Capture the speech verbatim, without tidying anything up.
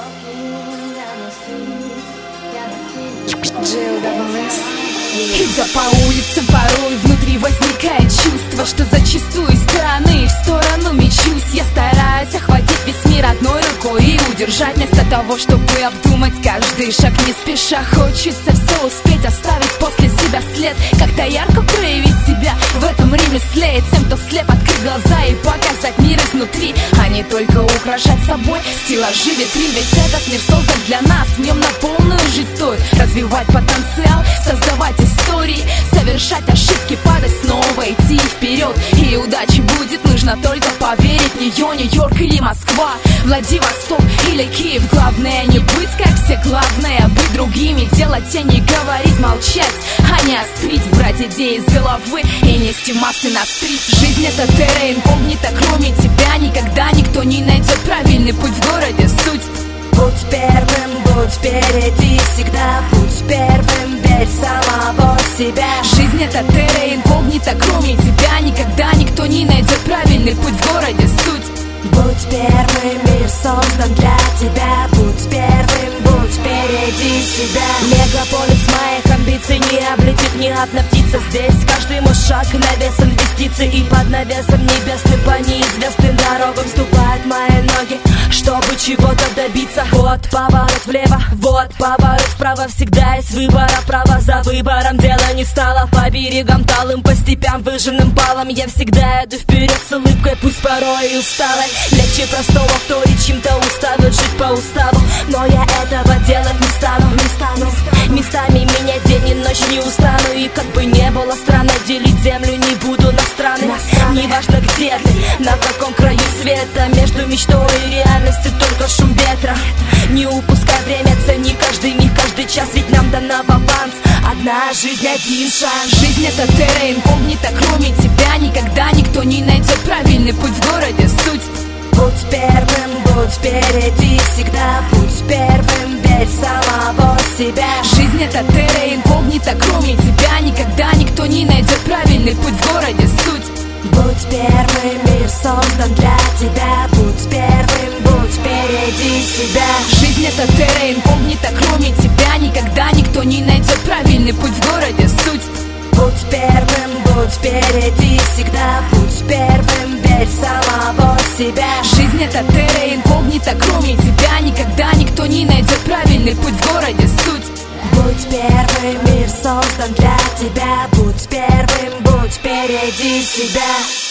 Идя по улицам, порой внутри возникает чувство, что зачастую из стороны в сторону мечусь. Я стараюсь охватить весь мир одной рукой и удержать, вместо того, чтобы обдумать каждый шаг не спеша. Хочется все успеть, оставить после себя след, как-то ярко проявить себя в этом ремесле. И тем, кто слеп, открыть глаза и показать мир изнутри, а не только украшать собой стеллажи витрин. Ведь этот мир создан для нас, в нем на полную жизнь стоит развивать потенциал, создавать истории, совершать ошибки, падать снова, идти вперед. И удачи будет, нужно только поверить в нее. Нью-Йорк или Москва, Владивосток или Киев. Главное не быть как все, главное быть другими, делать тени, говорить, молчать, а не острить, брать идеи из головы и нести массы на стрит. Жизнь это терра инкогнита, кроме тебя никогда никто не найдет правильный путь в городе. Суть: будь первым, будь впереди всегда, будь первым, верь в самого себя. Жизнь это терра инкогнита, кроме тебя никогда никто не найдет правильный путь в городе. Суть: будь первым, мир создан для тебя, будь первым, будь впереди себя. Мегаполис моих амбиций не облетит ни одна птица. Здесь каждый мой шаг на вес инвестиций, и под навесом небесным по неизвестным дорогам ступают мои ноги, чтобы чего-то добиться. Вот поворот влево, вот поворот вправо. Всегда есть выбор, а право за выбором дело не стало. По берегам талым, по степям выжженным палом я всегда иду вперед с улыбкой, пусть порой и усталой. Легче простого вторить чем-то уставить, жить по уставу, но я этого делать не стану, не стану. Местами меня день и ночь не устану, и как бы не было странно, делить землю не буду на страны. Неважно где ты, на каком краю света, между мечтой и реальностью только шум ветра. Не упускай время, цени каждый миг, каждый час, ведь нам дана в аванс одна жизнь, один шанс. Жизнь это терра инкогнита, кроме тебя никогда никто не найдет правильный путь в городе. Суть: будь первым, будь впереди всегда, будь первым, верь в самого себя. Жизнь это терра инкогнита, кроме тебя никогда никто не найдет правильный путь в городе. Суть: будь первым, мир создан для тебя, будь первым, будь впереди себя. Жизнь это терра инкогнита, кроме тебя никогда никто не найдет правильный путь в городе. Суть: будь первым, будь впереди всегда, будь первым, верь в самого себя. Жизнь это терра инкогнита, кроме тебя никогда никто не найдет правильный путь в городе. Суть: будь первым, мир создан для тебя, будь первым, будь впереди себя.